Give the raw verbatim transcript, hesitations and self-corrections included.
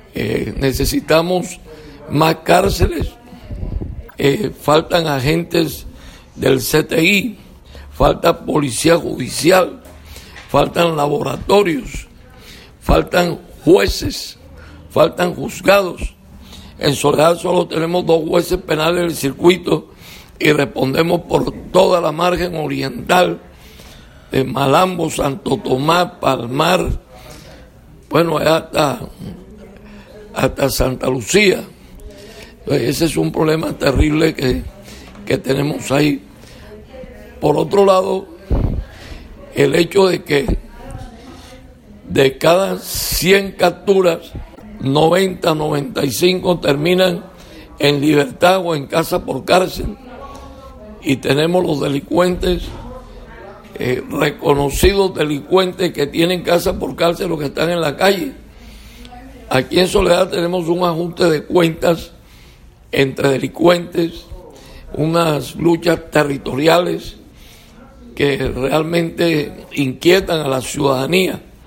Eh, necesitamos más cárceles, eh, faltan agentes del C T I, falta policía judicial, faltan laboratorios, faltan jueces, faltan juzgados. En Soledad solo tenemos dos jueces penales del circuito y respondemos por toda la margen oriental de Malambo, Santo Tomás, Palmar, bueno, hasta, hasta Santa Lucía. Entonces, ese es un problema terrible que, que tenemos ahí. Por otro lado, el hecho de que de cada cien capturas, noventa, noventa y cinco terminan en libertad o en casa por cárcel, y tenemos los delincuentes, eh, reconocidos delincuentes que tienen casa por cárcel, los que están en la calle. Aquí en Soledad tenemos un ajuste de cuentas entre delincuentes, unas luchas territoriales que realmente inquietan a la ciudadanía.